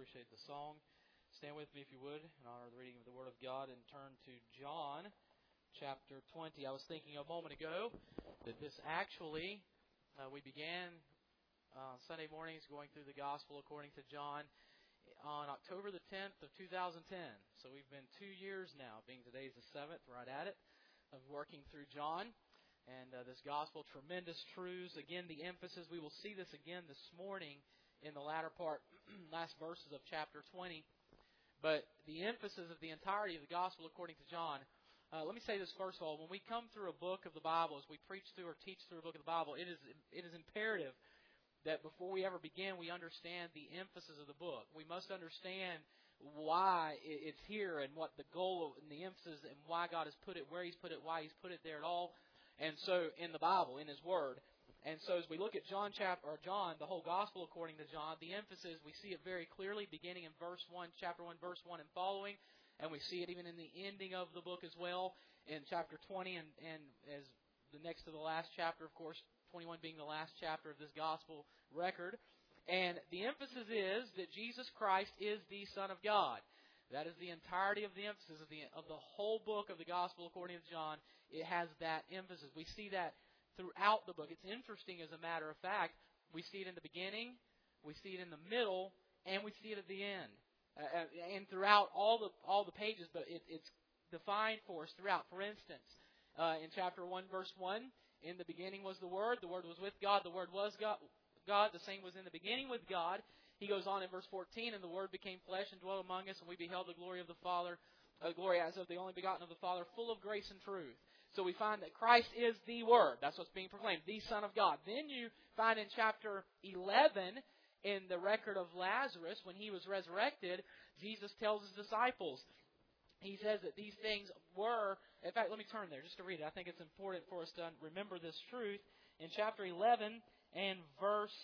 appreciate the song. Stand with me if you would in honor of the reading of the Word of God and turn to John chapter 20. I was thinking a moment ago that this actually, we began Sunday mornings going through the Gospel according to John on October the 10th of 2010. So we've been 2 years now, being today's the 7th, right at it, of working through John. And this Gospel, tremendous truths. Again, the emphasis, we will see this again this morning in the latter part, last verses of chapter 20. But the emphasis of the entirety of the Gospel according to John, let me say this first of all. When we come through a book of the Bible, as we preach through or teach through a book of the Bible, it is imperative that before we ever begin, we understand the emphasis of the book. We must understand why it's here and what the goal and the emphasis and why God has put it, where He's put it, why He's put it there at all. And so in the Bible, in His Word. And so as we look at John, the whole Gospel according to John, the emphasis, we see it very clearly beginning in verse 1, chapter 1, verse 1 and following. And we see it even in the ending of the book as well, in chapter 20 and as the next to the last chapter, of course, 21 being the last chapter of this Gospel record. And the emphasis is that Jesus Christ is the Son of God. That is the entirety of the emphasis of the whole book of the Gospel according to John. It has that emphasis. We see that throughout the book. It's interesting, as a matter of fact. We see it in the beginning, we see it in the middle, and we see it at the end. And throughout all the pages, but it's defined for us throughout. For instance, in chapter 1, verse 1, in the beginning was the Word was with God, the Word was God, the same was in the beginning with God. He goes on in verse 14, and the Word became flesh and dwelt among us, and we beheld the glory of the Father, glory as of the only begotten of the Father, full of grace and truth. So we find that Christ is the Word. That's what's being proclaimed, the Son of God. Then you find in chapter 11, in the record of Lazarus, when he was resurrected, Jesus tells His disciples, He says that these things were, in fact, let me turn there just to read it. I think it's important for us to remember this truth. In chapter 11 and verse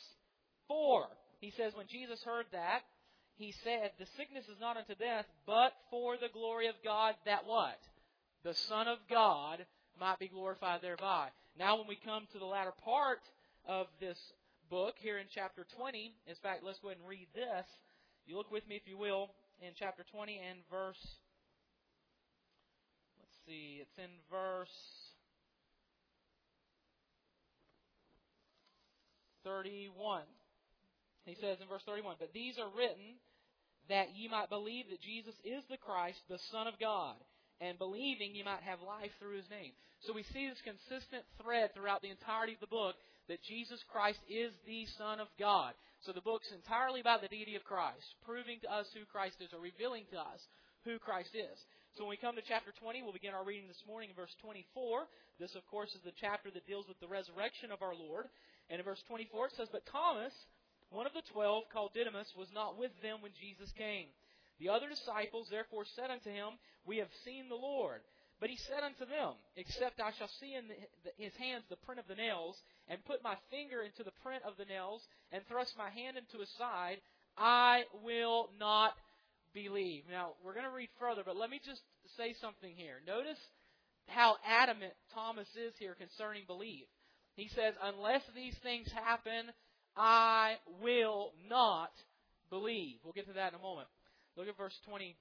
4, He says, when Jesus heard that, He said, the sickness is not unto death, but for the glory of God, that what? The Son of God might be glorified thereby. Now when we come to the latter part of this book, here in chapter 20, in fact, let's go ahead and read this. You look with me, if you will, in chapter 20 and verse, let's see, it's in verse 31. He says in verse 31, but these are written that ye might believe that Jesus is the Christ, the Son of God, and believing ye might have life through His name. So we see this consistent thread throughout the entirety of the book that Jesus Christ is the Son of God. So the book's entirely about the deity of Christ, proving to us who Christ is, or revealing to us who Christ is. So when we come to chapter 20, we'll begin our reading this morning in verse 24. This, of course, is the chapter that deals with the resurrection of our Lord. And in verse 24 it says, but Thomas, one of the 12, called Didymus, was not with them when Jesus came. The other disciples therefore said unto Him, we have seen the Lord. But He said unto them, except I shall see in His hands the print of the nails, and put my finger into the print of the nails, and thrust my hand into His side, I will not believe. Now, we're going to read further, but let me just say something here. Notice how adamant Thomas is here concerning belief. He says, unless these things happen, I will not believe. We'll get to that in a moment. Look at verse 25.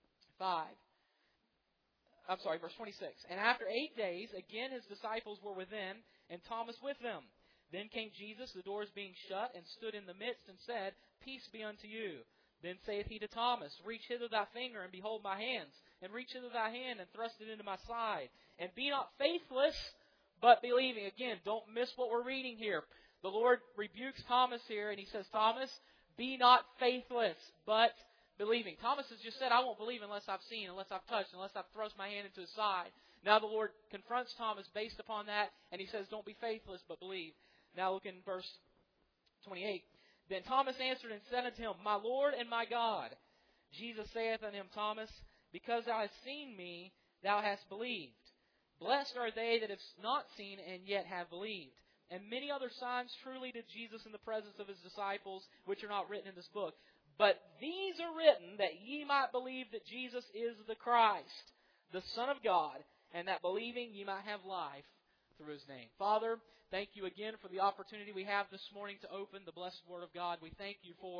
Verse 26. And after 8 days, again His disciples were within, and Thomas with them. Then came Jesus, the doors being shut, and stood in the midst, and said, peace be unto you. Then saith He to Thomas, reach hither thy finger, and behold my hands, and reach hither thy hand, and thrust it into my side. And be not faithless, but believing. Again, don't miss what we're reading here. The Lord rebukes Thomas here, and He says, Thomas, be not faithless, but believing. Thomas has just said, I won't believe unless I've seen, unless I've touched, unless I've thrust my hand into His side. Now the Lord confronts Thomas based upon that, and He says, don't be faithless, but believe. Now look in verse 28. Then Thomas answered and said unto Him, my Lord and my God. Jesus saith unto him, Thomas, because thou hast seen me, thou hast believed. Blessed are they that have not seen and yet have believed. And many other signs truly did Jesus in the presence of His disciples, which are not written in this book. But these are written that ye might believe that Jesus is the Christ, the Son of God, and that believing ye might have life through His name. Father, thank You again for the opportunity we have this morning to open the blessed Word of God. We thank You for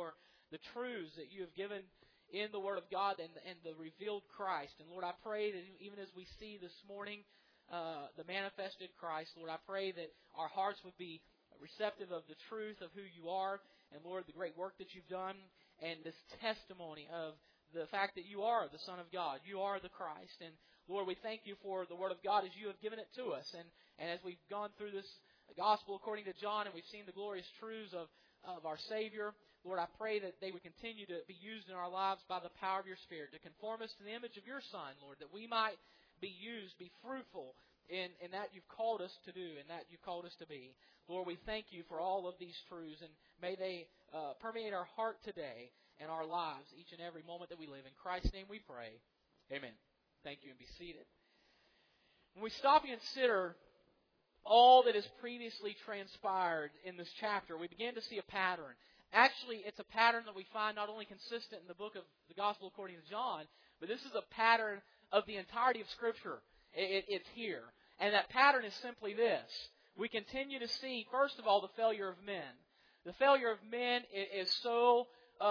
the truths that you have given in the Word of God and the revealed Christ. And Lord, I pray that even as we see this morning the manifested Christ, Lord, I pray that our hearts would be receptive of the truth of who you are, and Lord, the great work that you've done, and this testimony of the fact that you are the Son of God, you are the Christ. And Lord, we thank you for the Word of God as you have given it to us. And as we've gone through this Gospel according to John, and we've seen the glorious truths of our Savior, Lord, I pray that they would continue to be used in our lives by the power of your Spirit, to conform us to the image of your Son, Lord, that we might be used, be fruitful in that you've called us to do, and that you've called us to be. Lord, we thank you for all of these truths, and may they permeate our heart today and our lives each and every moment that we live. In Christ's name we pray. Amen. Thank you, and be seated. When we stop and consider all that has previously transpired in this chapter, we begin to see a pattern. Actually, it's a pattern that we find not only consistent in the book of the Gospel according to John, but this is a pattern of the entirety of Scripture. It's here. And that pattern is simply this. We continue to see, first of all, the failure of men. The failure of men is so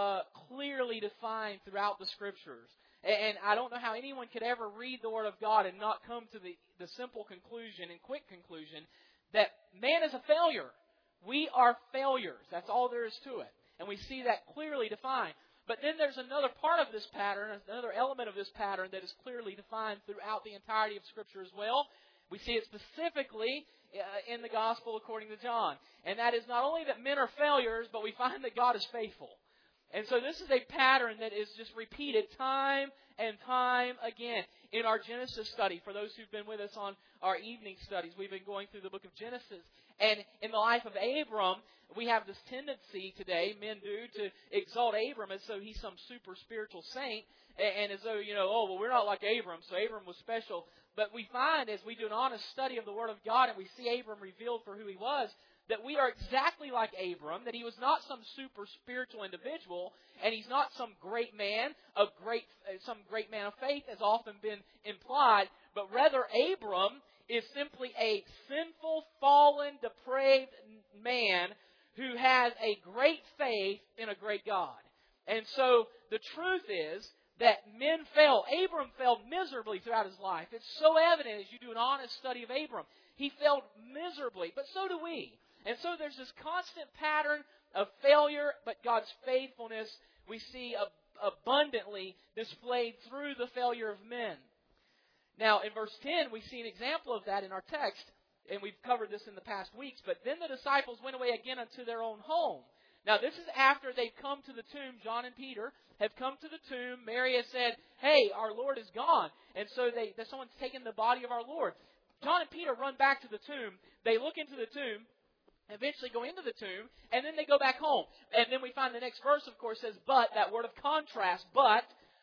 clearly defined throughout the Scriptures. And I don't know how anyone could ever read the Word of God and not come to the simple conclusion and quick conclusion that man is a failure. We are failures. That's all there is to it. And we see that clearly defined. But then there's another part of this pattern, another element of this pattern that is clearly defined throughout the entirety of Scripture as well. We see it specifically in the Gospel according to John. And that is not only that men are failures, but we find that God is faithful. And so this is a pattern that is just repeated time and time again in our Genesis study. For those who've been with us on our evening studies, we've been going through the book of Genesis. And in the life of Abram, we have this tendency today, men do, to exalt Abram as though he's some super spiritual saint. And as though, we're not like Abram, so Abram was special. But we find as we do an honest study of the Word of God and we see Abram revealed for who he was, that we are exactly like Abram, that he was not some super spiritual individual, and he's not some great man some great man of faith, as often been implied, but rather Abram is simply a sinful, fallen, depraved man who has a great faith in a great God. And so the truth is that men fail. Abram failed miserably throughout his life. It's so evident as you do an honest study of Abram. He failed miserably, but so do we. And so there's this constant pattern of failure, but God's faithfulness we see abundantly displayed through the failure of men. Now, in verse 10, we see an example of that in our text, and we've covered this in the past weeks. But then the disciples went away again unto their own home. Now, this is after they've come to the tomb. John and Peter have come to the tomb. Mary has said, hey, our Lord is gone. And so someone's taken the body of our Lord. John and Peter run back to the tomb. They look into the tomb, eventually go into the tomb, and then they go back home. And then we find the next verse, of course, says, but, that word of contrast, but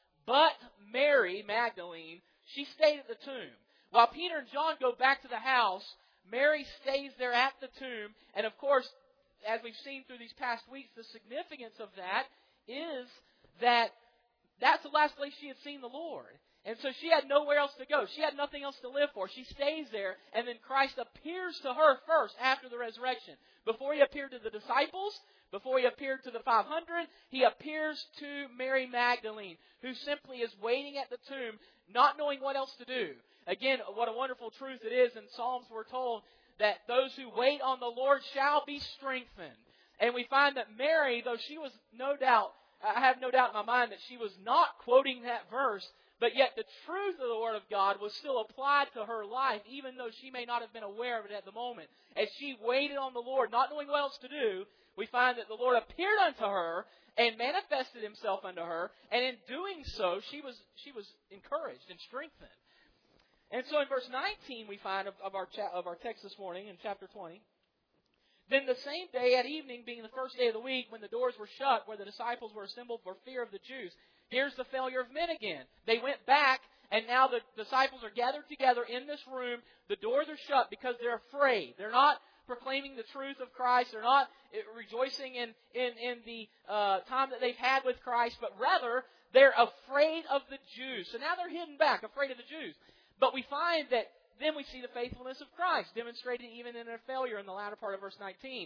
Mary Magdalene, she stayed at the tomb. While Peter and John go back to the house, Mary stays there at the tomb. And of course, as we've seen through these past weeks, the significance of that is that that's the last place she had seen the Lord. And so she had nowhere else to go. She had nothing else to live for. She stays there, and then Christ appears to her first after the resurrection. Before he appeared to the disciples, before he appeared to the 500, he appears to Mary Magdalene, who simply is waiting at the tomb, not knowing what else to do. Again, what a wonderful truth it is. In Psalms we're told that those who wait on the Lord shall be strengthened. And we find that Mary, though she was I have no doubt in my mind that she was not quoting that verse, but yet the truth of the Word of God was still applied to her life, even though she may not have been aware of it at the moment. As she waited on the Lord, not knowing what else to do, we find that the Lord appeared unto her and manifested himself unto her, and in doing so, she was encouraged and strengthened. And so in verse 19 we find of our text this morning in chapter 20, then the same day at evening, being the first day of the week, when the doors were shut, where the disciples were assembled for fear of the Jews. Here's the failure of men again. They went back, and now the disciples are gathered together in this room. The doors are shut because they're afraid. They're not proclaiming the truth of Christ. They're not rejoicing in the time that they've had with Christ, but rather they're afraid of the Jews. So now they're hidden back, afraid of the Jews. But we find that then we see the faithfulness of Christ demonstrated even in their failure in the latter part of verse 19.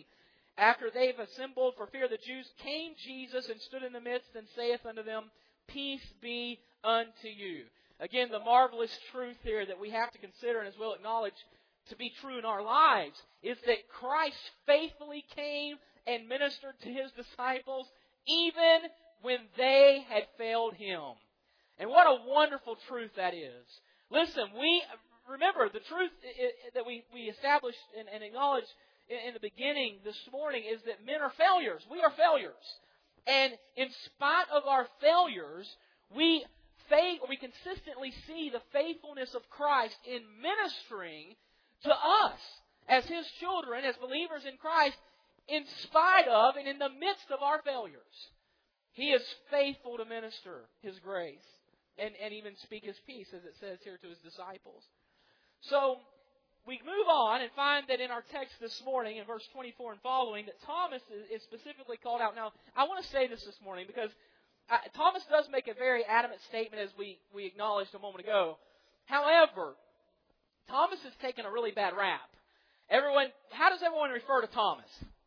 after they've assembled for fear of the Jews, came Jesus and stood in the midst and saith unto them, Peace be unto you. Again, the marvelous truth here that we have to consider and as well acknowledge to be true in our lives is that Christ faithfully came and ministered to His disciples even when they had failed Him. And what a wonderful truth that is. Listen, remember the truth that we established and acknowledged in the beginning this morning is that men are failures. We are failures. And in spite of our failures, we consistently see the faithfulness of Christ in ministering to us as His children, as believers in Christ, in spite of and in the midst of our failures. He is faithful to minister His grace and even speak His peace, as it says here to His disciples. So, we move on and find that in our text this morning, in verse 24 and following, that Thomas is specifically called out. Now, I want to say this morning because Thomas does make a very adamant statement, as we acknowledged a moment ago. However, Thomas has taken a really bad rap. How does everyone refer to Thomas?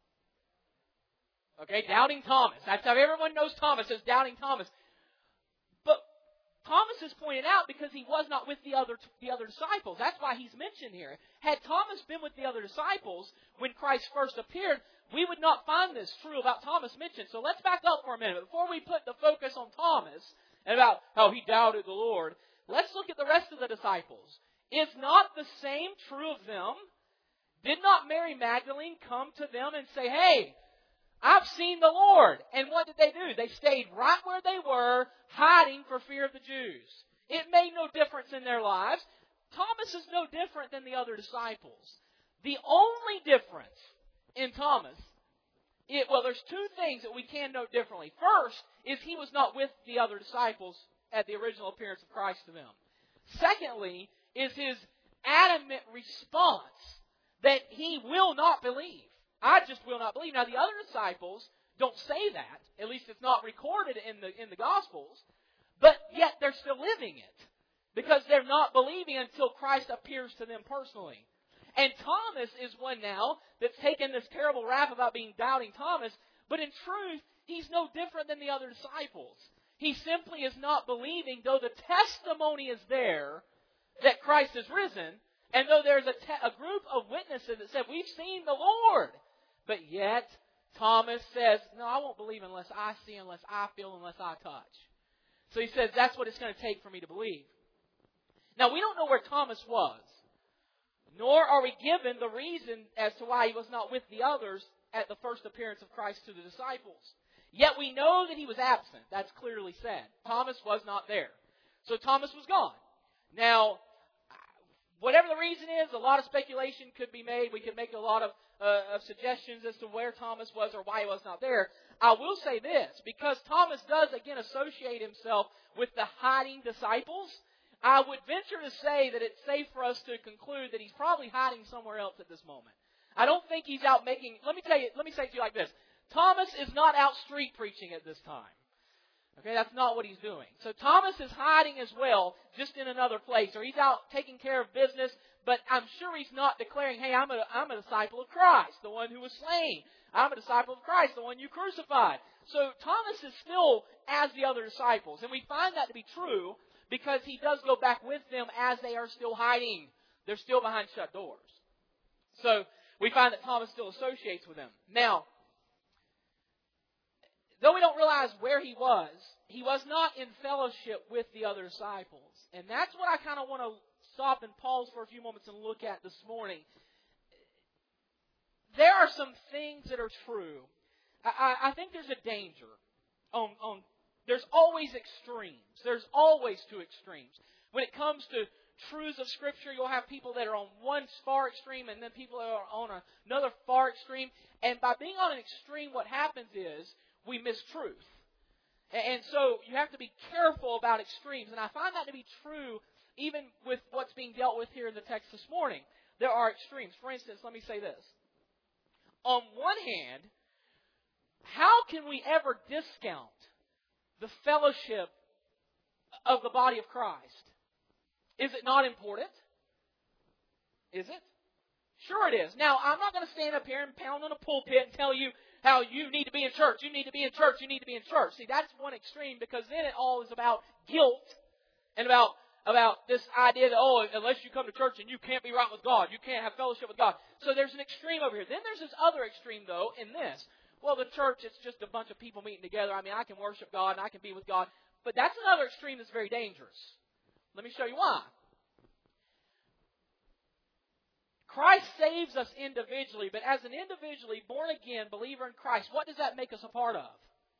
Okay, Doubting Thomas. That's how everyone knows Thomas as Doubting Thomas. But Thomas is pointed out because he was not with the other disciples. That's why he's mentioned here. Had Thomas been with the other disciples when Christ first appeared, we would not find this true about Thomas mentioned. So let's back up for a minute. Before we put the focus on Thomas and about how he doubted the Lord, let's look at the rest of the disciples. Is not the same true of them? Did not Mary Magdalene come to them and say, Hey, I've seen the Lord. And what did they do? They stayed right where they were, hiding for fear of the Jews. It made no difference in their lives. Thomas is no different than the other disciples. The only difference in Thomas, there's two things that we can note differently. First is he was not with the other disciples at the original appearance of Christ to them. Secondly is his adamant response that he will not believe. I just will not believe. Now, the other disciples don't say that. At least it's not recorded in the Gospels. But yet they're still living it. Because they're not believing until Christ appears to them personally. And Thomas is one now that's taken this terrible rap about being Doubting Thomas. But in truth, he's no different than the other disciples. He simply is not believing, though the testimony is there that Christ is risen. And though there's a group of witnesses that said, we've seen the Lord. But yet, Thomas says, no, I won't believe unless I see, unless I feel, unless I touch. So he says, that's what it's going to take for me to believe. Now, we don't know where Thomas was. Nor are we given the reason as to why he was not with the others at the first appearance of Christ to the disciples. Yet we know that he was absent. That's clearly said. Thomas was not there. So Thomas was gone. Now, whatever the reason is, a lot of speculation could be made. We could make a lot of suggestions as to where Thomas was or why he was not there. I will say this, because Thomas does again associate himself with the hiding disciples, I would venture to say that it's safe for us to conclude that he's probably hiding somewhere else at this moment. I don't think he's out making, let me say it to you like this. Thomas is not out street preaching at this time. Okay, that's not what he's doing. So Thomas is hiding as well, just in another place. Or he's out taking care of business, but I'm sure he's not declaring, hey, I'm a disciple of Christ, the one who was slain. I'm a disciple of Christ, the one you crucified. So Thomas is still as the other disciples. And we find that to be true because he does go back with them as they are still hiding. They're still behind shut doors. So we find that Thomas still associates with them. Now, though we don't realize where he was not in fellowship with the other disciples. And that's what I kind of want to stop and pause for a few moments and look at this morning. There are some things that are true. I think there's a danger. There's always extremes. There's always two extremes. When it comes to truths of Scripture, you'll have people that are on one far extreme and then people that are on another far extreme. And by being on an extreme, what happens is we miss truth. And so you have to be careful about extremes. And I find that to be true even with what's being dealt with here in the text this morning. There are extremes. For instance, let me say this. On one hand, how can we ever discount the fellowship of the body of Christ? Is it not important? Is it? Sure it is. Now, I'm not going to stand up here and pound on a pulpit and tell you how you need to be in church, you need to be in church, you need to be in church. See, that's one extreme, because then it all is about guilt and about this idea that, unless you come to church and you can't be right with God, you can't have fellowship with God. So there's an extreme over here. Then there's this other extreme, though, in this. Well, the church, it's just a bunch of people meeting together. I mean, I can worship God and I can be with God. But that's another extreme that's very dangerous. Let me show you why. Christ saves us individually, but as an individually born-again believer in Christ, what does that make us a part of?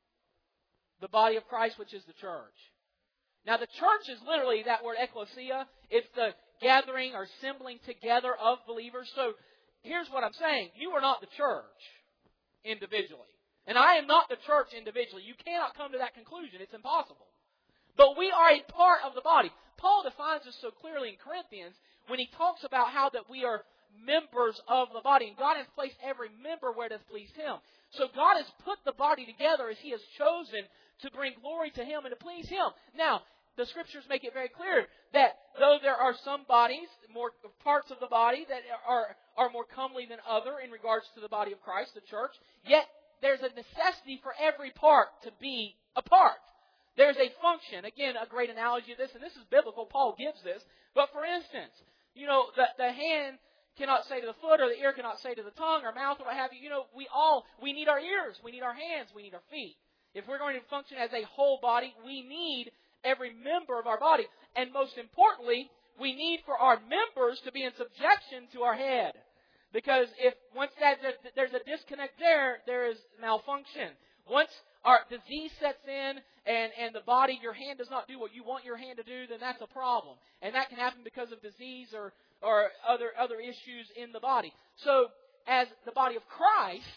The body of Christ, which is the church. Now, the church is literally that word ecclesia. It's the gathering or assembling together of believers. So, here's what I'm saying. You are not the church individually. And I am not the church individually. You cannot come to that conclusion. It's impossible. But we are a part of the body. Paul defines this so clearly in Corinthians when he talks about how that we are members of the body. And God has placed every member where it has pleased Him. So God has put the body together as He has chosen to bring glory to Him and to please Him. Now, the Scriptures make it very clear that though there are some bodies, more parts of the body that are more comely than other in regards to the body of Christ, the church, yet there's a necessity for every part to be a part. There's a function. Again, a great analogy of this, and this is biblical. Paul gives this. But for instance, the hand cannot say to the foot, or the ear cannot say to the tongue or mouth or what have you. We need our ears, we need our hands, we need our feet. If we're going to function as a whole body, we need every member of our body. And most importantly, we need for our members to be in subjection to our head. Because once there's a disconnect there is malfunction. Once our disease sets in and the body, your hand does not do what you want your hand to do, then that's a problem. And that can happen because of disease or other issues in the body. So, as the body of Christ,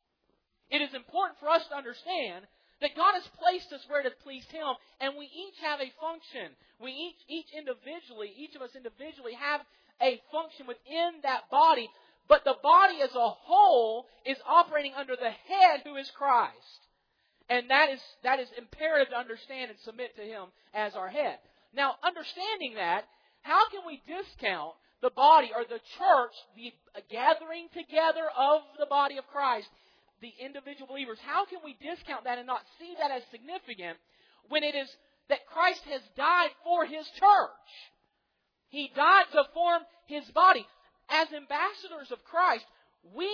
it is important for us to understand that God has placed us where it has pleased Him, and we each have a function. Each of us individually have a function within that body, but the body as a whole is operating under the head who is Christ. And that is imperative to understand and submit to Him as our head. Now, understanding that, how can we discount the body or the church, the gathering together of the body of Christ, the individual believers? How can we discount that and not see that as significant when it is that Christ has died for His church? He died to form His body. As ambassadors of Christ, we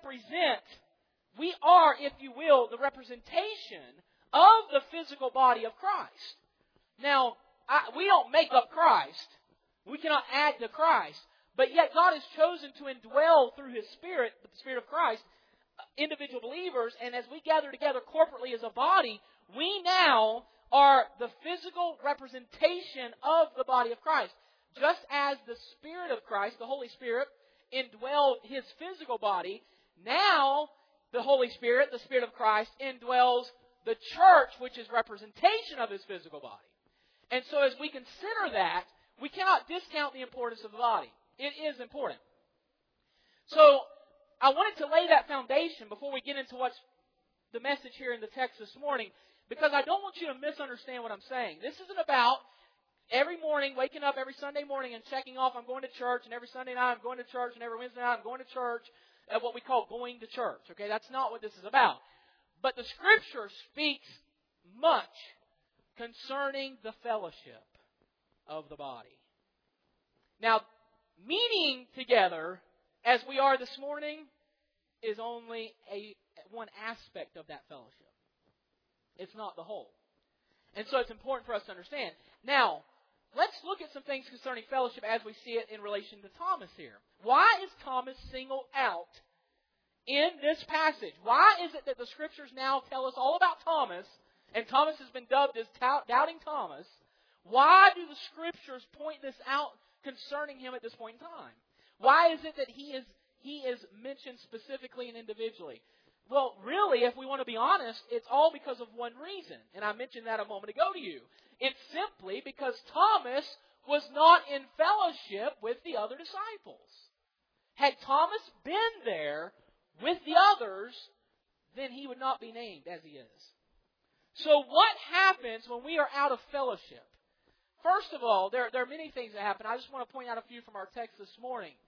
are, if you will, the representation of the physical body of Christ. Now, we don't make up Christ. We cannot add to Christ. But yet God has chosen to indwell through His Spirit, the Spirit of Christ, individual believers. And as we gather together corporately as a body, we now are the physical representation of the body of Christ. Just as the Spirit of Christ, the Holy Spirit, indwelled His physical body, now the Holy Spirit, the Spirit of Christ, indwells the church, which is representation of His physical body. And so as we consider that, we cannot discount the importance of the body. It is important. So, I wanted to lay that foundation before we get into what's the message here in the text this morning, because I don't want you to misunderstand what I'm saying. This isn't about every morning, waking up every Sunday morning and checking off I'm going to church, and every Sunday night I'm going to church, and every Wednesday night I'm going to church, what we call going to church. Okay, that's not what this is about. But the Scripture speaks much concerning the fellowship of the body. Now, meeting together as we are this morning is only one aspect of that fellowship. It's not the whole. And so it's important for us to understand. Now, let's look at some things concerning fellowship as we see it in relation to Thomas here. Why is Thomas singled out in this passage? Why is it that the Scriptures now tell us all about Thomas, and Thomas has been dubbed as Doubting Thomas? Why do the Scriptures point this out concerning him at this point in time? Why is it that he is mentioned specifically and individually? Well, really, if we want to be honest, it's all because of one reason. And I mentioned that a moment ago to you. It's simply because Thomas was not in fellowship with the other disciples. Had Thomas been there with the others, then he would not be named as he is. So what happens when we are out of fellowship? First of all, there are many things that happen. I just want to point out a few from our text this morning.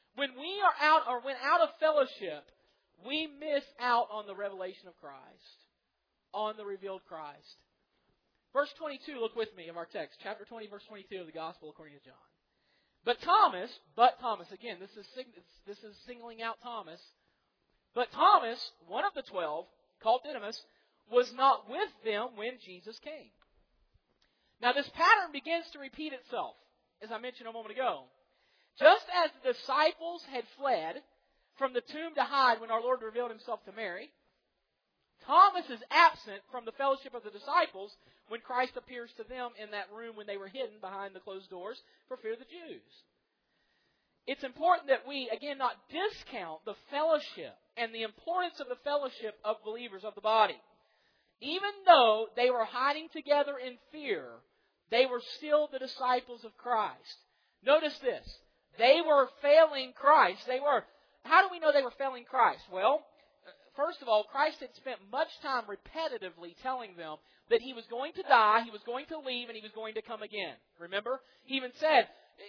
When we are out or when out of fellowship, we miss out on the revelation of Christ, on the revealed Christ. Verse 22, look with me of our text. Chapter 20, verse 22 of the Gospel according to John. But Thomas, again, this is singling out Thomas. But Thomas, one of the 12, called Didymus, was not with them when Jesus came. Now this pattern begins to repeat itself, as I mentioned a moment ago. Just as the disciples had fled from the tomb to hide when our Lord revealed Himself to Mary, Thomas is absent from the fellowship of the disciples when Christ appears to them in that room when they were hidden behind the closed doors for fear of the Jews. It's important that we, again, not discount the fellowship and the importance of the fellowship of believers of the body. Even though they were hiding together in fear, they were still the disciples of Christ. Notice this. They were failing Christ. How do we know they were failing Christ? Well, first of all, Christ had spent much time repetitively telling them that He was going to die, He was going to leave, and He was going to come again. Remember? He even said,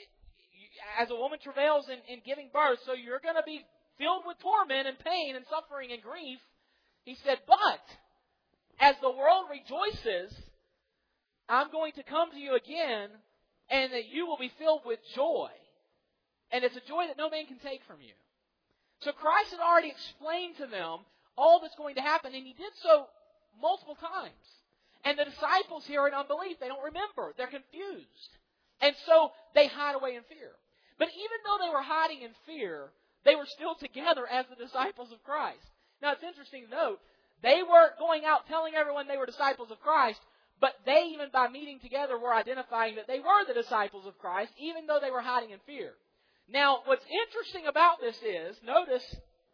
as a woman travails in giving birth, so you're going to be filled with torment and pain and suffering and grief. He said, but as the world rejoices, I'm going to come to you again, and that you will be filled with joy. And it's a joy that no man can take from you. So Christ had already explained to them all that's going to happen, and He did so multiple times. And the disciples here in unbelief, they don't remember. They're confused. And so they hide away in fear. But even though they were hiding in fear, they were still together as the disciples of Christ. Now it's interesting to note, they weren't going out telling everyone they were disciples of Christ, but they, even by meeting together, were identifying that they were the disciples of Christ, even though they were hiding in fear. Now, what's interesting about this is, notice,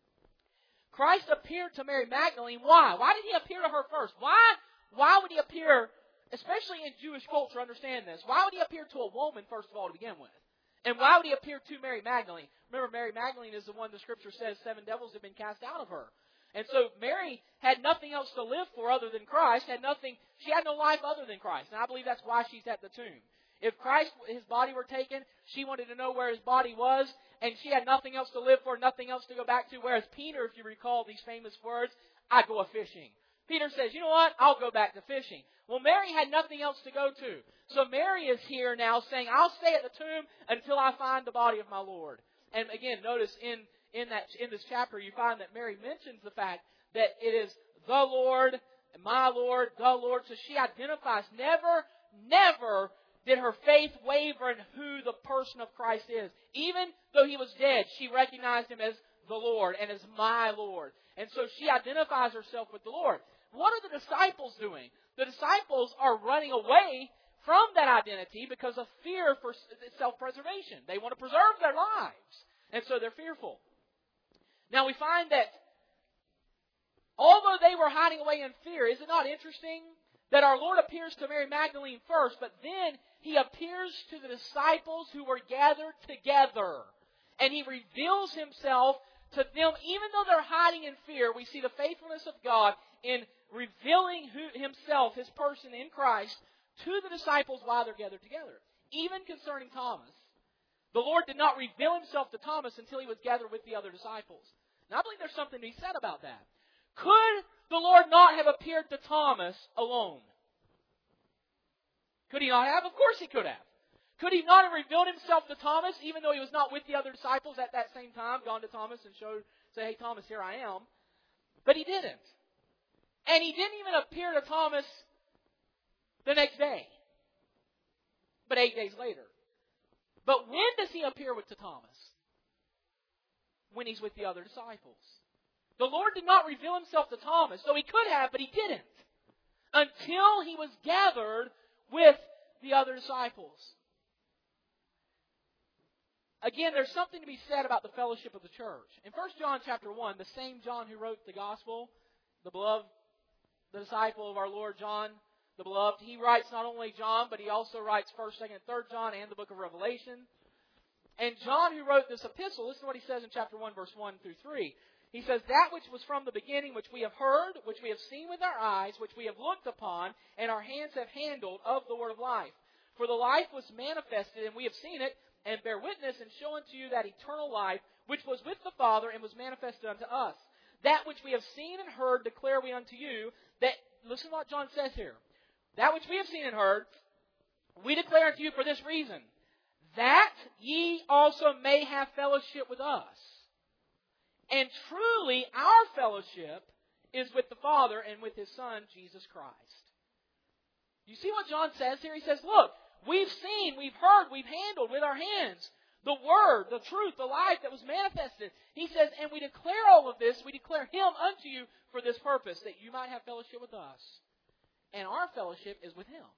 Christ appeared to Mary Magdalene. Why? Why did He appear to her first? Why would He appear, especially in Jewish culture, understand this, why would He appear to a woman, first of all, to begin with? And why would He appear to Mary Magdalene? Remember, Mary Magdalene is the one the Scripture says 7 devils have been cast out of her. And so Mary had nothing else to live for other than Christ. She had no life other than Christ. And I believe that's why she's at the tomb. If Christ, His body were taken, she wanted to know where His body was, and she had nothing else to live for, nothing else to go back to. Whereas Peter, if you recall these famous words, I go a-fishing. Peter says, you know what? I'll go back to fishing. Well, Mary had nothing else to go to. So Mary is here now saying, I'll stay at the tomb until I find the body of my Lord. And again, notice in this chapter, you find that Mary mentions the fact that it is the Lord, my Lord, the Lord. So she identifies. Never did her faith waver in who the person of Christ is. Even though He was dead, she recognized Him as the Lord and as my Lord. And so she identifies herself with the Lord. What are the disciples doing? The disciples are running away from that identity because of fear for self-preservation. They want to preserve their lives. And so they're fearful. Now we find that although they were hiding away in fear, is it not interesting that our Lord appears to Mary Magdalene first, but then He appears to the disciples who were gathered together. And He reveals Himself to them, even though they're hiding in fear. We see the faithfulness of God in revealing Himself, His person in Christ, to the disciples while they're gathered together. Even concerning Thomas, the Lord did not reveal Himself to Thomas until He was gathered with the other disciples. Now I believe there's something to be said about that. Could the Lord not have appeared to Thomas alone? Could He not have? Of course He could have. Could He not have revealed Himself to Thomas, even though He was not with the other disciples at that same time, gone to Thomas and say, hey Thomas, here I am. But He didn't. And He didn't even appear to Thomas the next day, but 8 days later. But when does He appear to Thomas? When He's with the other disciples. The Lord did not reveal Himself to Thomas, though He could have, but He didn't, until He was gathered with the other disciples. Again, there's something to be said about the fellowship of the church. In 1 John chapter 1, the same John who wrote the Gospel, the beloved, the disciple of our Lord John, the beloved, he writes not only John, but he also writes 1st, 2nd, and 3rd John and the book of Revelation. And John, who wrote this epistle, listen to what he says in chapter 1, verse 1 through 3. He says, that which was from the beginning, which we have heard, which we have seen with our eyes, which we have looked upon, and our hands have handled of the word of life. For the life was manifested, and we have seen it, and bear witness and show unto you that eternal life, which was with the Father and was manifested unto us. That which we have seen and heard declare we unto you, that, listen to what John says here. That which we have seen and heard, we declare unto you for this reason, that ye also may have fellowship with us. And truly, our fellowship is with the Father and with His Son, Jesus Christ. You see what John says here? He says, look, we've seen, we've heard, we've handled with our hands the Word, the truth, the life that was manifested. He says, and we declare all of this, we declare Him unto you for this purpose, that you might have fellowship with us. And our fellowship is with Him.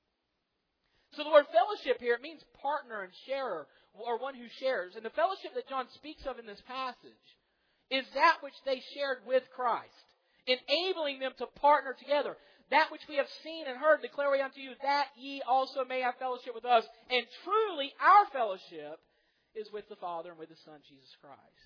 So the word fellowship here, it means partner and sharer, or one who shares. And the fellowship that John speaks of in this passage is that which they shared with Christ, enabling them to partner together. That which we have seen and heard declare we unto you, that ye also may have fellowship with us. And truly our fellowship is with the Father and with His Son, Jesus Christ.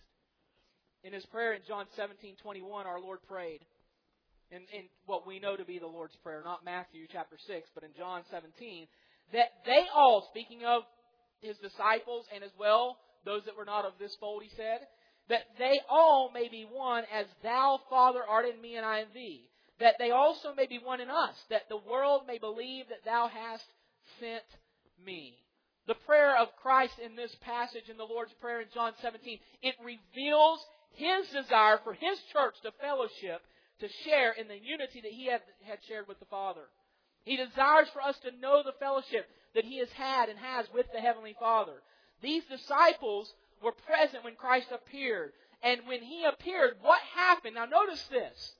In His prayer in John 17:21, our Lord prayed, in what we know to be the Lord's Prayer, not Matthew chapter 6, but in John 17, that they all, speaking of His disciples and as well those that were not of this fold, He said, that they all may be one as Thou, Father, art in me and I in Thee, that they also may be one in us, that the world may believe that Thou hast sent me. The prayer of Christ in this passage in the Lord's Prayer in John 17, it reveals His desire for His church to fellowship, to share in the unity that He had shared with the Father. He desires for us to know the fellowship that He has had and has with the Heavenly Father. These disciples were present when Christ appeared. And when He appeared, what happened? Now notice this.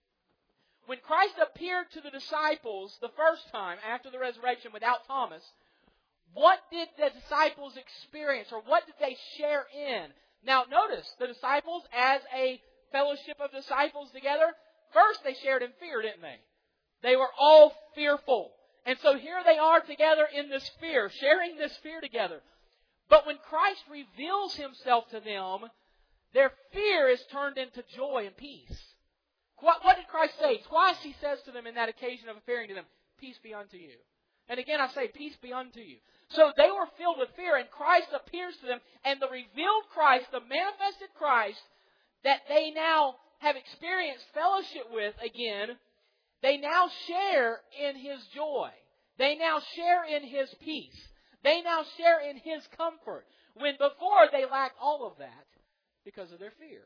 When Christ appeared to the disciples the first time after the resurrection without Thomas, what did the disciples experience, or what did they share in? Now notice, the disciples, as a fellowship of disciples together, first they shared in fear, didn't they? They were all fearful. And so here they are together in this fear, sharing this fear together. But when Christ reveals Himself to them, their fear is turned into joy and peace. What did Christ say? Twice He says to them in that occasion of appearing to them, peace be unto you. And again I say, peace be unto you. So they were filled with fear, and Christ appears to them, and the revealed Christ, the manifested Christ, that they now have experienced fellowship with again, they now share in His joy. They now share in His peace. They now share in His comfort, when before they lacked all of that because of their fear.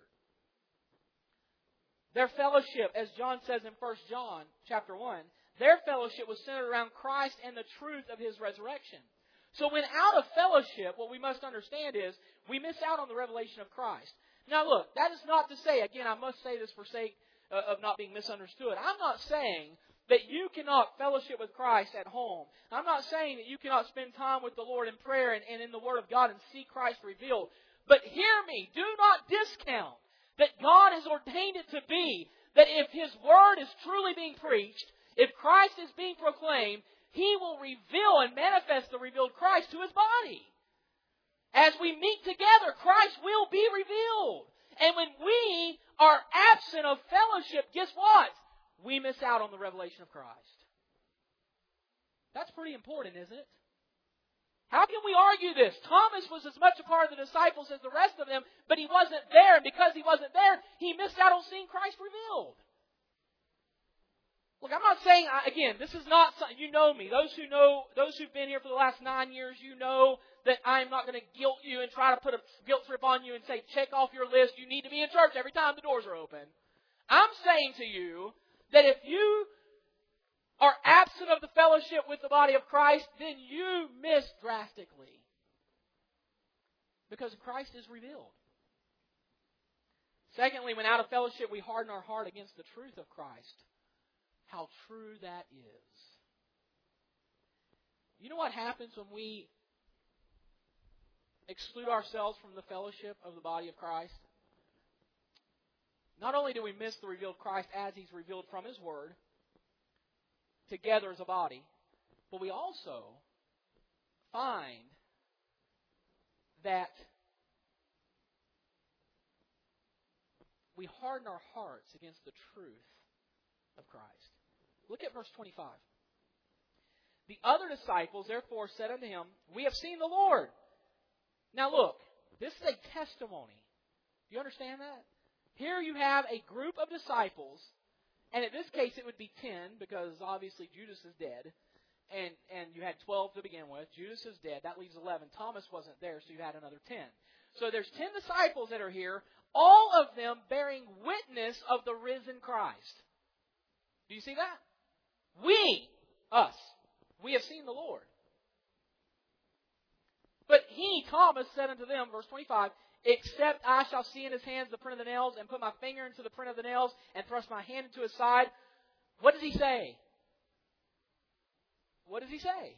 Their fellowship, as John says in 1 John chapter 1, their fellowship was centered around Christ and the truth of His resurrection. So when out of fellowship, what we must understand is we miss out on the revelation of Christ. Now look, that is not to say, again, I must say this for sake of not being misunderstood. I'm not saying that you cannot fellowship with Christ at home. I'm not saying that you cannot spend time with the Lord in prayer and in the Word of God and see Christ revealed. But hear me, do not discount that God has ordained it to be that if His Word is truly being preached, if Christ is being proclaimed, He will reveal and manifest the revealed Christ to His body. As we meet together, Christ will be revealed. And when we are absent of fellowship, guess what? We miss out on the revelation of Christ. That's pretty important, isn't it? How can we argue this? Thomas was as much a part of the disciples as the rest of them, but he wasn't there. And because he wasn't there, he missed out on seeing Christ revealed. Look, I'm not saying, again, this is not, you know me. Those who've been here for the last 9 years, you know that I'm not going to guilt you and try to put a guilt trip on you and say, check off your list. You need to be in church every time the doors are open. I'm saying to you that if you are absent of the fellowship with the body of Christ, then you miss drastically. Because Christ is revealed. Secondly, when out of fellowship we harden our heart against the truth of Christ. How true that is. You know what happens when we exclude ourselves from the fellowship of the body of Christ? Not only do we miss the revealed Christ as He's revealed from His Word, together as a body, but we also find that we harden our hearts against the truth of Christ. Look at verse 25. The other disciples therefore said unto Him, We have seen the Lord. Now look, this is a testimony. Do you understand that? Here you have a group of disciples, and in this case it would be 10, because obviously Judas is dead, and you had 12 to begin with. Judas is dead. That leaves 11. Thomas wasn't there, so you had another 10. So there's 10 disciples that are here, all of them bearing witness of the risen Christ. Do you see that? Us, we have seen the Lord. But he, Thomas, said unto them, verse 25, except I shall see in his hands the print of the nails, and put my finger into the print of the nails, and thrust my hand into his side. What does he say? What does he say?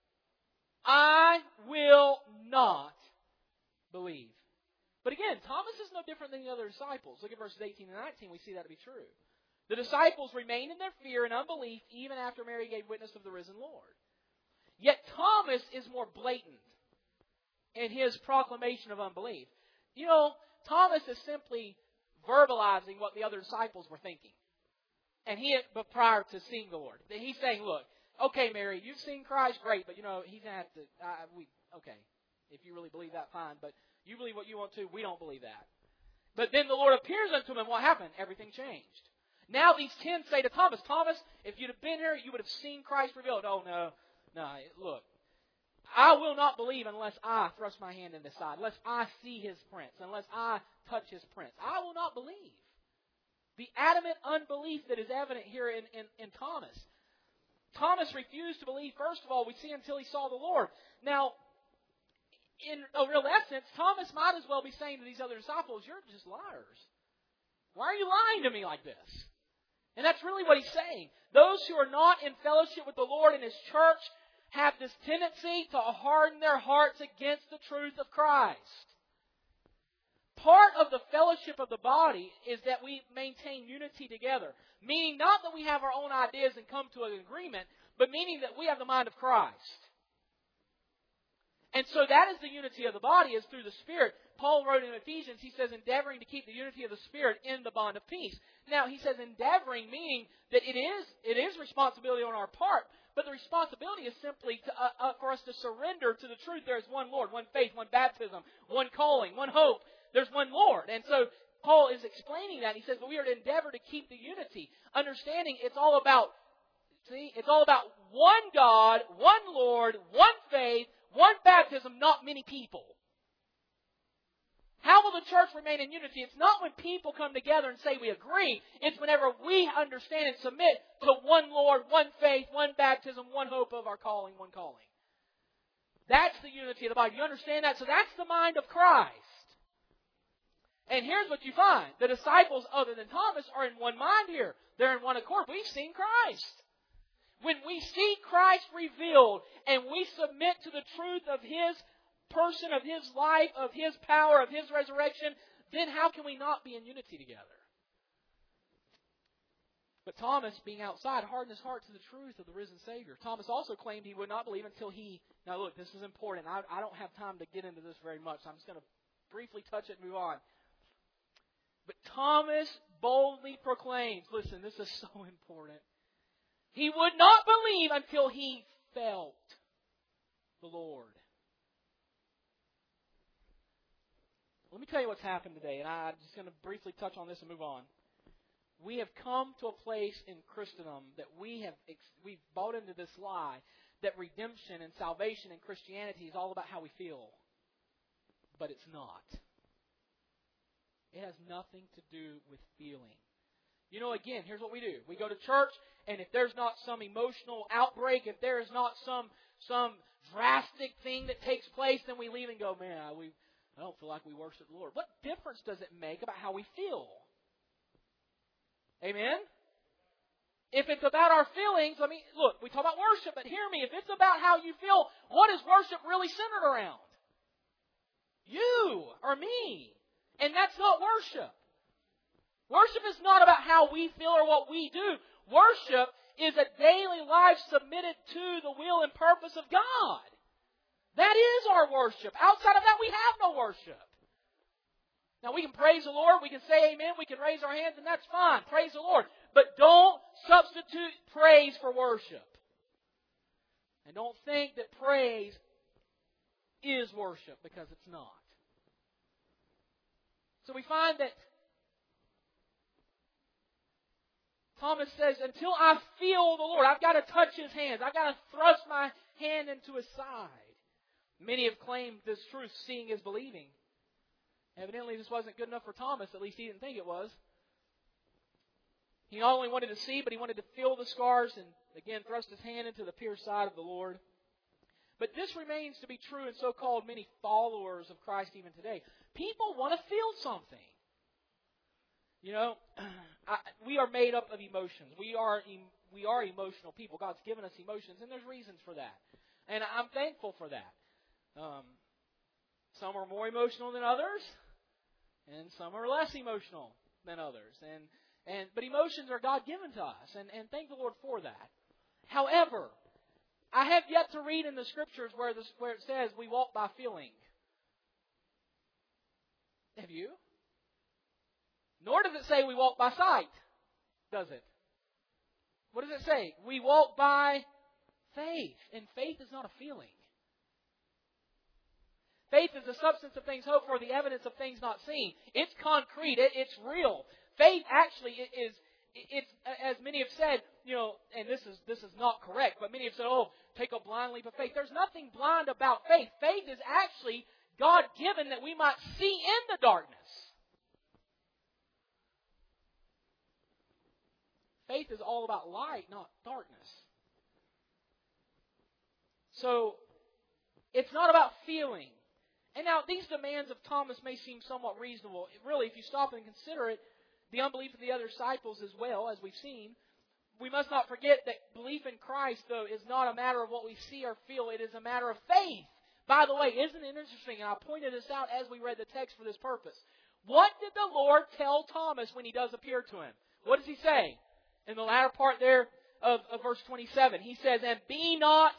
I will not believe. But again, Thomas is no different than the other disciples. Look at verses 18 and 19. We see that to be true. The disciples remained in their fear and unbelief even after Mary gave witness of the risen Lord. Yet Thomas is more blatant in his proclamation of unbelief. You know, Thomas is simply verbalizing what the other disciples were thinking. And but prior to seeing the Lord. He's saying, look, okay, Mary, you've seen Christ, great, but you know, he's going to have to, okay, if you really believe that, fine, but you believe what you want to, we don't believe that. But then the Lord appears unto him, and what happened? Everything changed. Now these 10 say to Thomas, Thomas, if you'd have been here, you would have seen Christ revealed. Oh, no, look. I will not believe unless I thrust my hand in his side, unless I see his prints, unless I touch his prints. I will not believe. The adamant unbelief that is evident here in Thomas. Thomas refused to believe, first of all, we see until he saw the Lord. Now, in a real essence, Thomas might as well be saying to these other disciples, you're just liars. Why are you lying to me like this? And that's really what he's saying. Those who are not in fellowship with the Lord and His church have this tendency to harden their hearts against the truth of Christ. Part of the fellowship of the body is that we maintain unity together. Meaning not that we have our own ideas and come to an agreement, but meaning that we have the mind of Christ. And so that is the unity of the body, is through the Spirit. Paul wrote in Ephesians, he says, endeavoring to keep the unity of the Spirit in the bond of peace. Now, he says endeavoring, meaning that it is responsibility on our part, but the responsibility is simply for us to surrender to the truth. There is one Lord, one faith, one baptism, one calling, one hope. There's one Lord. And so Paul is explaining that. He says, but we are to endeavor to keep the unity. Understanding it's all about one God, one Lord, one faith, one baptism, not many people. How will the church remain in unity? It's not when people come together and say we agree. It's whenever we understand and submit to one Lord, one faith, one baptism, one hope of our calling, one calling. That's the unity of the body. You understand that? So that's the mind of Christ. And here's what you find. The disciples, other than Thomas, are in one mind here. They're in one accord. We've seen Christ. When we see Christ revealed and we submit to the truth of His person, of His life, of His power, of His resurrection, then how can we not be in unity together? But Thomas, being outside, hardened his heart to the truth of the risen Savior. Thomas also claimed he would not believe until he... Now look, this is important. I don't have time to get into this very much. So I'm just going to briefly touch it and move on. But Thomas boldly proclaims, listen, this is so important. He would not believe until he felt the Lord. Let me tell you what's happened today, and I'm just going to briefly touch on this and move on. We have come to a place in Christendom that we've bought into this lie that redemption and salvation in Christianity is all about how we feel. But it's not. It has nothing to do with feeling. You know, again, here's what we do. We go to church, and if there's not some emotional outbreak, if there is not some drastic thing that takes place, then we leave and go, man, I don't feel like we worship the Lord. What difference does it make about how we feel? Amen? If it's about our feelings, look, we talk about worship, but hear me. If it's about how you feel, what is worship really centered around? You or me. And that's not worship. Worship is not about how we feel or what we do. Worship is a daily life submitted to the will and purpose of God. That is our worship. Outside of that, we have no worship. Now, we can praise the Lord, we can say amen, we can raise our hands, and that's fine. Praise the Lord. But don't substitute praise for worship. And don't think that praise is worship, because it's not. So we find that Thomas says, until I feel the Lord, I've got to touch His hands. I've got to thrust my hand into His side. Many have claimed this truth, seeing is believing. Evidently, this wasn't good enough for Thomas. At least he didn't think it was. He not only wanted to see, but he wanted to feel the scars and, again, thrust his hand into the pierced side of the Lord. But this remains to be true in so-called many followers of Christ even today. People want to feel something. You know, we are made up of emotions. We are emotional people. God's given us emotions, and there's reasons for that. And I'm thankful for that. Some are more emotional than others, and some are less emotional than others. But emotions are God-given to us, and thank the Lord for that. However, I have yet to read in the Scriptures where it says we walk by feeling. Have you? Nor does it say we walk by sight, does it? What does it say? We walk by faith, and faith is not a feeling. Faith is the substance of things hoped for, the evidence of things not seen. It's concrete. It's real. Faith actually is, as many have said, you know, and this is not correct, but many have said, oh, take a blind leap of faith. There's nothing blind about faith. Faith is actually God-given that we might see in the darkness. Faith is all about light, not darkness. So, it's not about feeling. And now, these demands of Thomas may seem somewhat reasonable. Really, if you stop and consider it, the unbelief of the other disciples as well, as we've seen. We must not forget that belief in Christ, though, is not a matter of what we see or feel. It is a matter of faith. By the way, isn't it interesting? And I pointed this out as we read the text for this purpose. What did the Lord tell Thomas when He does appear to him? What does He say? In the latter part there of verse 27, He says, and be not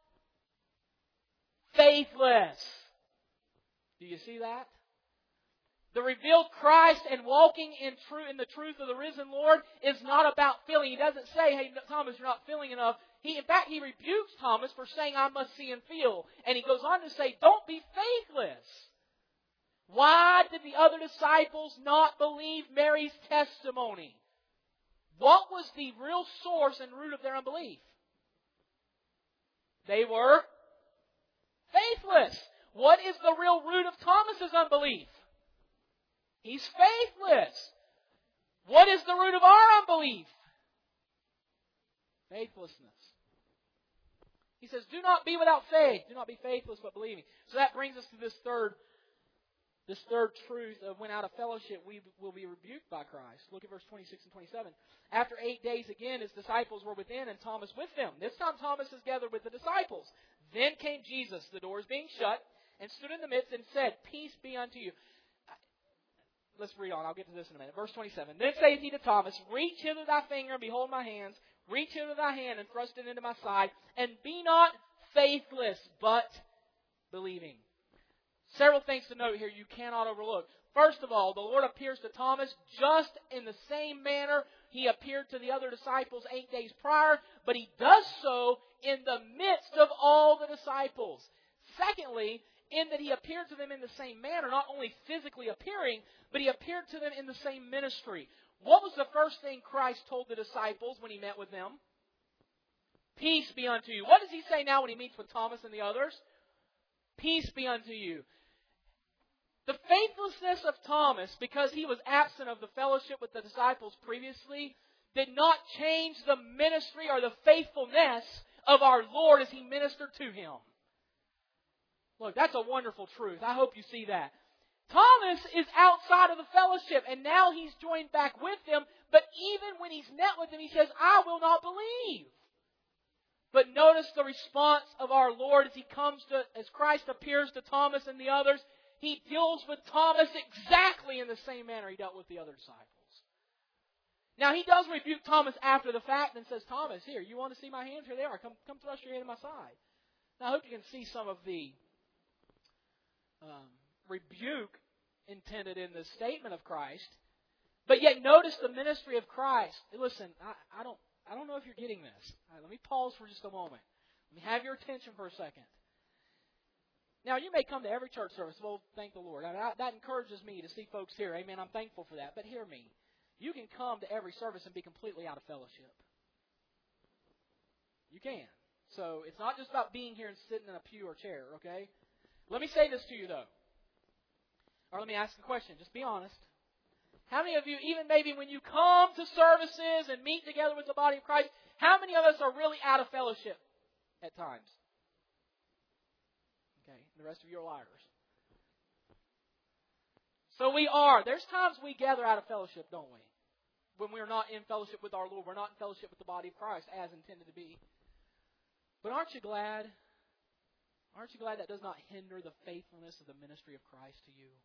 faithless. Do you see that? The revealed Christ and walking in the truth of the risen Lord is not about feeling. He doesn't say, hey, Thomas, you're not feeling enough. In fact, He rebukes Thomas for saying, I must see and feel. And He goes on to say, don't be faithless. Why did the other disciples not believe Mary's testimony? What was the real source and root of their unbelief? They were faithless. What is the real root of Thomas's unbelief? He's faithless. What is the root of our unbelief? Faithlessness. He says, do not be without faith. Do not be faithless, but believing. So that brings us to this third truth of when out of fellowship we will be rebuked by Christ. Look at verse 26 and 27. After 8 days again, His disciples were within and Thomas with them. This time Thomas is gathered with the disciples. Then came Jesus, the doors being shut, and stood in the midst and said, peace be unto you. Let's read on. I'll get to this in a minute. Verse 27. Then saith He to Thomas, reach hither thy finger and behold my hands. Reach hither thy hand and thrust it into my side. And be not faithless, but believing. Several things to note here you cannot overlook. First of all, the Lord appears to Thomas just in the same manner He appeared to the other disciples 8 days prior, but He does so in the midst of all the disciples. Secondly, in that He appeared to them in the same manner, not only physically appearing, but He appeared to them in the same ministry. What was the first thing Christ told the disciples when He met with them? Peace be unto you. What does He say now when He meets with Thomas and the others? Peace be unto you. The faithlessness of Thomas, because he was absent of the fellowship with the disciples previously, did not change the ministry or the faithfulness of our Lord as He ministered to him. Look, that's a wonderful truth. I hope you see that. Thomas is outside of the fellowship, and now he's joined back with them, but even when he's met with them, he says, I will not believe. But notice the response of our Lord as Christ appears to Thomas and the others. He deals with Thomas exactly in the same manner He dealt with the other disciples. Now, He does rebuke Thomas after the fact and says, Thomas, here, you want to see my hands? Here they are. Come thrust your hand in my side. Now, I hope you can see some of the rebuke intended in the statement of Christ. But yet, notice the ministry of Christ. Listen, I don't know if you're getting this. All right, let me pause for just a moment. Let me have your attention for a second. Now, you may come to every church service. Well, thank the Lord. That encourages me to see folks here. Amen. I'm thankful for that. But hear me. You can come to every service and be completely out of fellowship. You can. So it's not just about being here and sitting in a pew or chair, okay? Let me say this to you, though. Or let me ask a question. Just be honest. How many of you, even maybe when you come to services and meet together with the body of Christ, how many of us are really out of fellowship at times? Okay, the rest of you are liars. So we are. There's times we gather out of fellowship, don't we? When we're not in fellowship with our Lord. We're not in fellowship with the body of Christ as intended to be. But aren't you glad? Aren't you glad that does not hinder the faithfulness of the ministry of Christ to you?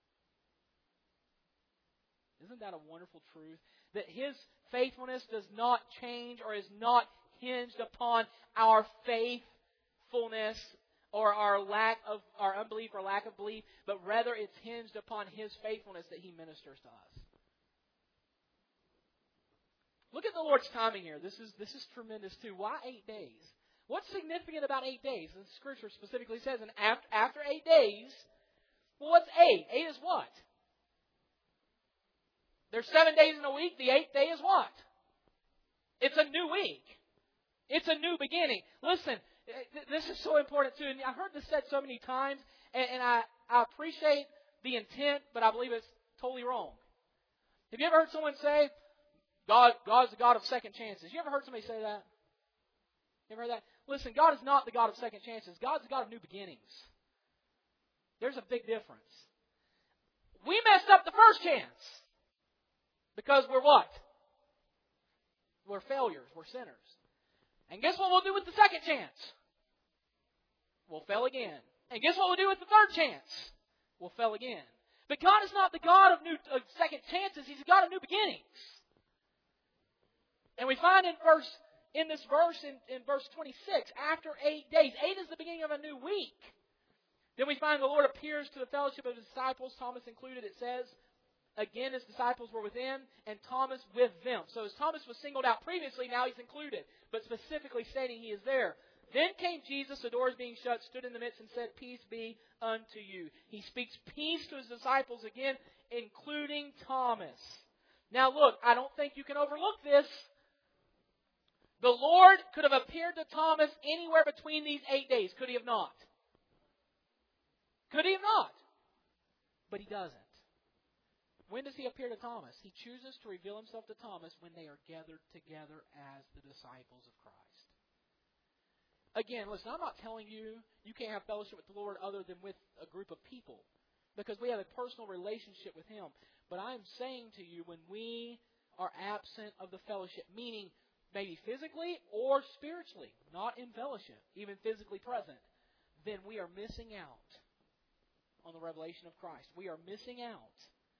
Isn't that a wonderful truth? That His faithfulness does not change or is not hinged upon our faithfulness or our unbelief or lack of belief, but rather it's hinged upon His faithfulness that He ministers to us. Look at the Lord's timing here. This is tremendous too. Why 8 days? What's significant about 8 days? The Scripture specifically says, and after 8 days, well, what's 8? 8 is what? There's 7 days in a week. The 8th day is what? It's a new week. It's a new beginning. Listen, this is so important too. And I've heard this said so many times, and I appreciate the intent, but I believe it's totally wrong. Have you ever heard someone say, God's the God of second chances? You ever heard somebody say that? You ever heard that? Listen, God is not the God of second chances. God's the God of new beginnings. There's a big difference. We messed up the first chance. Because we're what? We're failures. We're sinners. And guess what we'll do with the second chance? We'll fail again. And guess what we'll do with the third chance? We'll fail again. But God is not the God of second chances. He's the God of new beginnings. And we find in this verse, in verse 26, after 8 days, 8 is the beginning of a new week. Then we find the Lord appears to the fellowship of His disciples, Thomas included, it says. Again, His disciples were within, and Thomas with them. So as Thomas was singled out previously, now he's included, but specifically stating he is there. Then came Jesus, the doors being shut, stood in the midst and said, "Peace be unto you." He speaks peace to His disciples again, including Thomas. Now look, I don't think you can overlook this. The Lord could have appeared to Thomas anywhere between these 8 days. Could He have not? Could He have not? But He doesn't. When does He appear to Thomas? He chooses to reveal Himself to Thomas when they are gathered together as the disciples of Christ. Again, listen, I'm not telling you can't have fellowship with the Lord other than with a group of people, because we have a personal relationship with Him. But I'm saying to you, when we are absent of the fellowship, meaning maybe physically or spiritually, not in fellowship, even physically present, then we are missing out on the revelation of Christ. We are missing out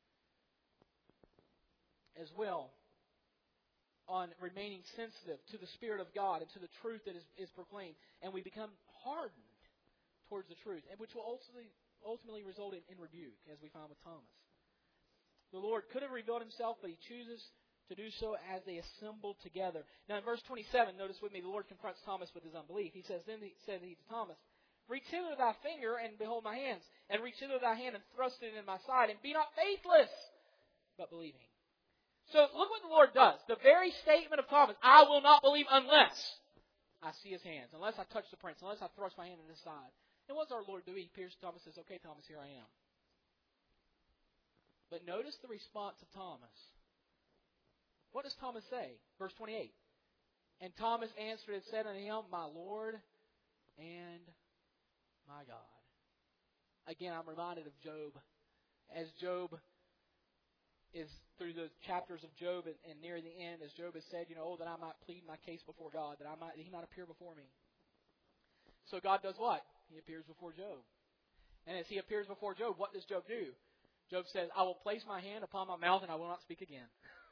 as well on remaining sensitive to the Spirit of God and to the truth that is proclaimed. And we become hardened towards the truth, and which will ultimately result in rebuke, as we find with Thomas. The Lord could have revealed Himself, but He chooses to do so as they assemble together. Now in verse 27, notice with me, the Lord confronts Thomas with his unbelief. He says, "Then said He to Thomas, reach hither thy finger, and behold my hands, and reach hither thy hand, and thrust it in my side, and be not faithless, but believing." So look what the Lord does. The very statement of Thomas, "I will not believe unless I see His hands, unless I touch the prints, unless I thrust my hand in His side." And what does our Lord do? He appears to Thomas and says, "Okay, Thomas, here I am." But notice the response of Thomas. What does Thomas say? Verse 28. "And Thomas answered and said unto Him, My Lord and my God." Again, I'm reminded of Job. As Job is through the chapters of Job and near the end, as Job has said, that I might plead my case before God, that He might appear before me. So God does what? He appears before Job. And as He appears before Job, what does Job do? Job says, "I will place my hand upon my mouth and I will not speak again."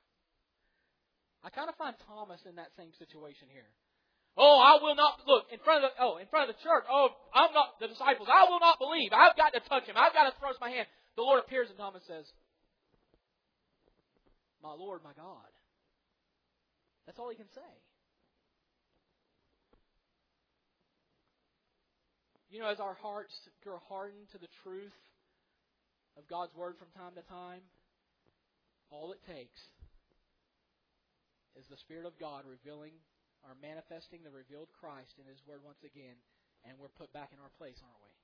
I kind of find Thomas in that same situation here. I will not look in front of the church. I'm not the disciples. I will not believe. I've got to touch Him. I've got to thrust my hand. The Lord appears and Thomas says, "My Lord, my God." That's all he can say. You know, as our hearts grow hardened to the truth of God's Word from time to time, all it takes is the Spirit of God revealing or manifesting the revealed Christ in His Word once again, and we're put back in our place, aren't we?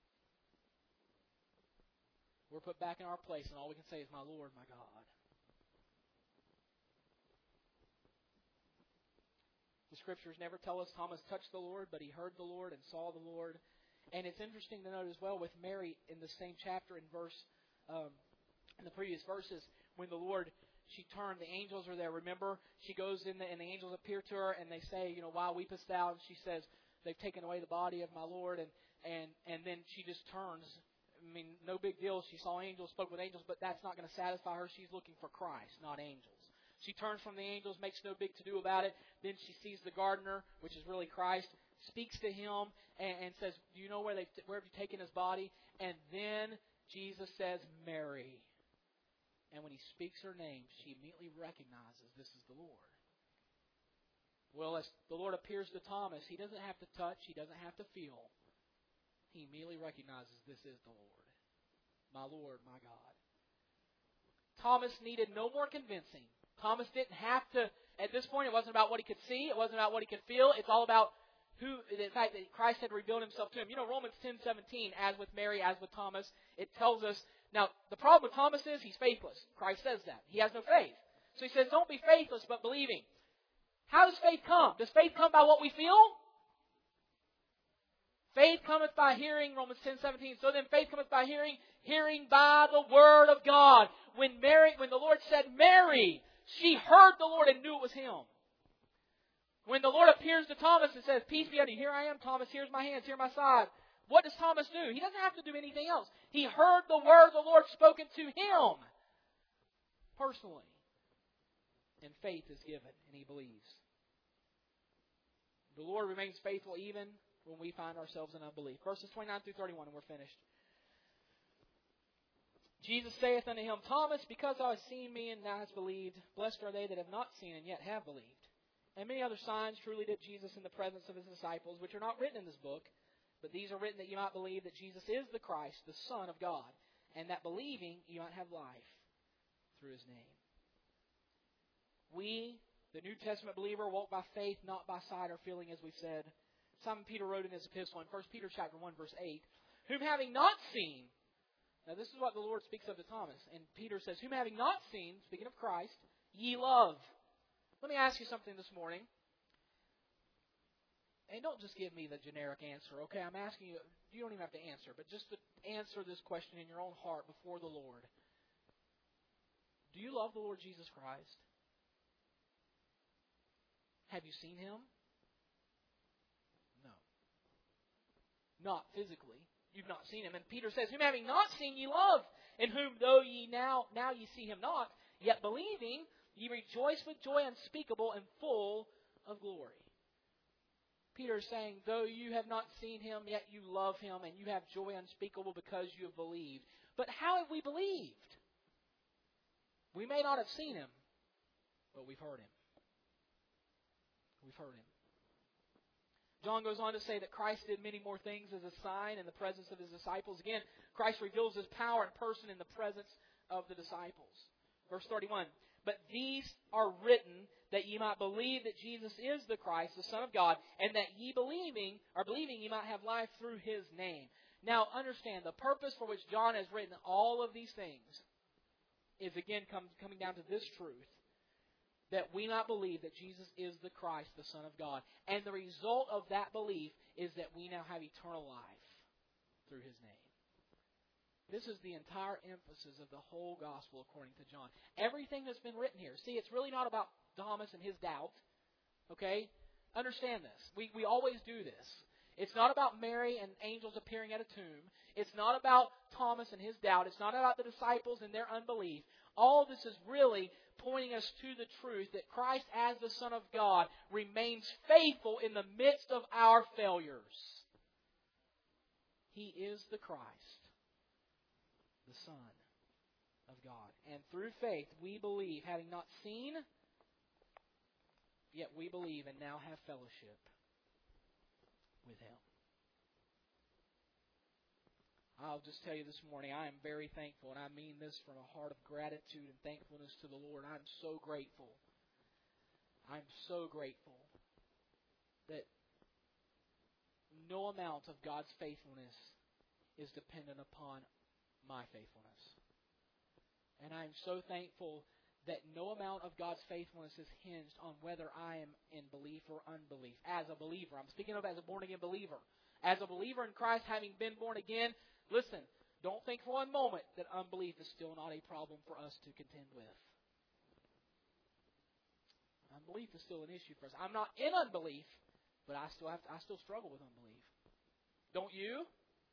We're put back in our place, and all we can say is, my Lord, my God. The Scriptures never tell us Thomas touched the Lord, but he heard the Lord and saw the Lord. And it's interesting to note as well with Mary in the same chapter in the previous verses, when the Lord, she turned, the angels are there. Remember, she goes in and the angels appear to her, and they say, why weepest thou? And she says, they've taken away the body of my Lord, and then she just turns. I mean, no big deal. She saw angels, spoke with angels, but that's not going to satisfy her. She's looking for Christ, not angels. She turns from the angels, makes no big to-do about it. Then she sees the gardener, which is really Christ, speaks to him and says, do you know where have you taken his body? And then Jesus says, Mary. And when he speaks her name, she immediately recognizes this is the Lord. Well, as the Lord appears to Thomas, he doesn't have to touch, he doesn't have to feel. He immediately recognizes this is the Lord. My Lord, my God. Thomas needed no more convincing. Thomas didn't have to, at this point, it wasn't about what he could see, it wasn't about what he could feel, it's all about the fact that Christ had revealed himself to him. Romans 10:17, as with Mary, as with Thomas, it tells us, now, the problem with Thomas is he's faithless. Christ says that. He has no faith. So he says, don't be faithless, but believing. How does faith come? Does faith come by what we feel? Faith cometh by hearing, Romans 10:17. So then faith cometh by hearing, hearing by the Word of God. When the Lord said, Mary, she heard the Lord and knew it was Him. When the Lord appears to Thomas and says, peace be unto you. Here I am, Thomas. Here's my hands. Here my side. What does Thomas do? He doesn't have to do anything else. He heard the word of the Lord spoken to him personally. And faith is given, and he believes. The Lord remains faithful even when we find ourselves in unbelief. Verses 29 through 31, and we're finished. Jesus saith unto him, Thomas, because thou hast seen me and thou hast believed, blessed are they that have not seen and yet have believed. And many other signs truly did Jesus in the presence of his disciples, which are not written in this book, but these are written that you might believe that Jesus is the Christ, the Son of God, and that believing you might have life through his name. We, the New Testament believer, walk by faith, not by sight or feeling, as we've said. Simon Peter wrote in his epistle in 1 Peter chapter 1, verse 8, whom having not seen, now this is what the Lord speaks of to Thomas, and Peter says, whom having not seen, speaking of Christ, ye love. Let me ask you something this morning. And don't just give me the generic answer, okay? I'm asking you, you don't even have to answer, but just to answer this question in your own heart before the Lord. Do you love the Lord Jesus Christ? Have you seen Him? No. Not physically. You've not seen Him. And Peter says, whom having not seen ye love, in whom though ye now ye see Him not, yet believing, ye rejoice with joy unspeakable and full of glory. Peter is saying, though you have not seen Him, yet you love Him, and you have joy unspeakable because you have believed. But how have we believed? We may not have seen Him, but we've heard Him. We've heard Him. John goes on to say that Christ did many more things as a sign in the presence of His disciples. Again, Christ reveals His power and person in the presence of the disciples. Verse 31, but these are written that ye might believe that Jesus is the Christ, the Son of God, and that ye believing ye might have life through His name. Now, understand, the purpose for which John has written all of these things is, again, coming down to this truth, that we might believe that Jesus is the Christ, the Son of God. And the result of that belief is that we now have eternal life through His name. This is the entire emphasis of the whole gospel according to John. Everything that's been written here. See, it's really not about Thomas and his doubt. Okay? Understand this. We always do this. It's not about Mary and angels appearing at a tomb. It's not about Thomas and his doubt. It's not about the disciples and their unbelief. All this is really pointing us to the truth that Christ, as the Son of God, remains faithful in the midst of our failures. He is the Christ, the Son of God. And through faith we believe, having not seen, yet we believe and now have fellowship with Him. I'll just tell you this morning, I am very thankful, and I mean this from a heart of gratitude and thankfulness to the Lord. I'm so grateful. I'm so grateful that no amount of God's faithfulness is dependent upon my faithfulness. And I'm so thankful that no amount of God's faithfulness is hinged on whether I am in belief or unbelief. As a believer, I'm speaking of as a born-again believer. As a believer in Christ, having been born again, listen, don't think for one moment that unbelief is still not a problem for us to contend with. Unbelief is still an issue for us. I'm not in unbelief, but I still struggle with unbelief. Don't you?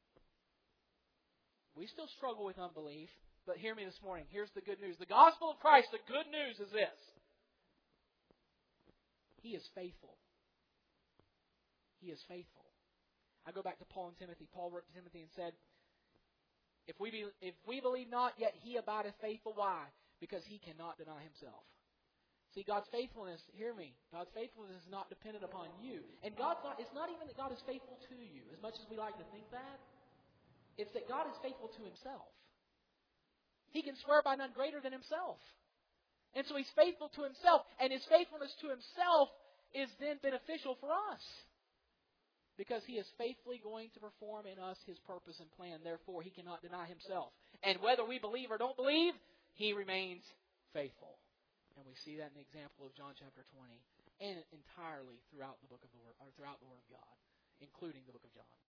We still struggle with unbelief, but hear me this morning. Here's the good news. The gospel of Christ, the good news is this. He is faithful. He is faithful. I go back to Paul and Timothy. Paul wrote to Timothy and said, If we believe not, yet he abideth faithful. Why? Because he cannot deny himself. See, God's faithfulness, hear me, God's faithfulness is not dependent upon you. And it's not even that God is faithful to you, as much as we like to think that. It's that God is faithful to himself. He can swear by none greater than himself. And so he's faithful to himself. And his faithfulness to himself is then beneficial for us. Because he is faithfully going to perform in us his purpose and plan. Therefore, he cannot deny himself. And whether we believe or don't believe, he remains faithful. And we see that in the example of John chapter 20, and entirely throughout the book of the Word, or throughout the Word of God, including the book of John.